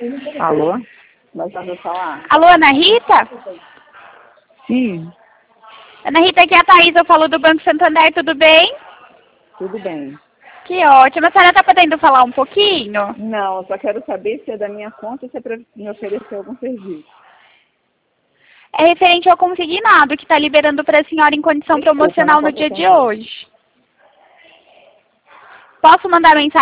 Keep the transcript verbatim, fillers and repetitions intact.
Alô? Mas já ouviu falar? Alô, Ana Rita? Sim, Ana Rita, aqui é a Thaís, eu falo do Banco Santander, tudo bem? tudo bem. Que ótimo. A senhora está podendo falar um pouquinho? Não, eu só quero saber se é da minha conta ou se é para me oferecer algum serviço. É referente ao consignado que está liberando para a senhora em condição Desculpa, promocional não no posso dia de atender. hoje. Posso mandar mensagem